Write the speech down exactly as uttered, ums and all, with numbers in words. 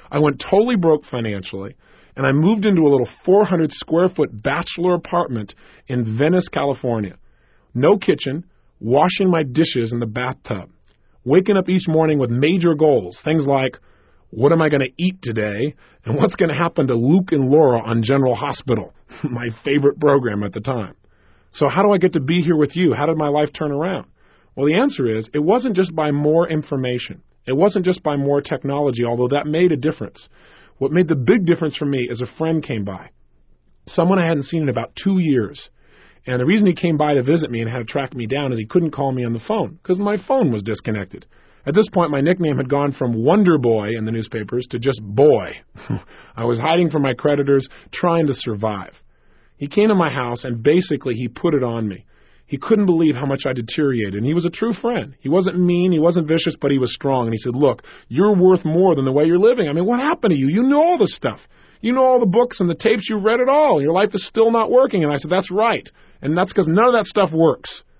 I went totally broke financially, and I moved into a little four hundred square foot bachelor apartment in Venice, California. No kitchen, washing my dishes in the bathtub, waking up each morning with major goals, things like, what am I going to eat today, and what's going to happen to Luke and Laura on General Hospital, my favorite program at the time. So how do I get to be here with you? How did my life turn around? Well, the answer is it wasn't just by more information. It wasn't just by more technology, although that made a difference. What made the big difference for me is a friend came by, someone I hadn't seen in about two years. And the reason he came by to visit me and had to track me down is he couldn't call me on the phone because my phone was disconnected. At this point, my nickname had gone from Wonder Boy in the newspapers to just Boy. I was hiding from my creditors, trying to survive. He came to my house and basically he put it on me. He couldn't believe how much I deteriorated, and he was a true friend. He wasn't mean, he wasn't vicious, but he was strong. And he said, look, you're worth more than the way you're living. I mean, what happened to you? You know all this stuff. You know all the books and the tapes, you've read it all. Your life is still not working. And I said, that's right. And that's because none of that stuff works.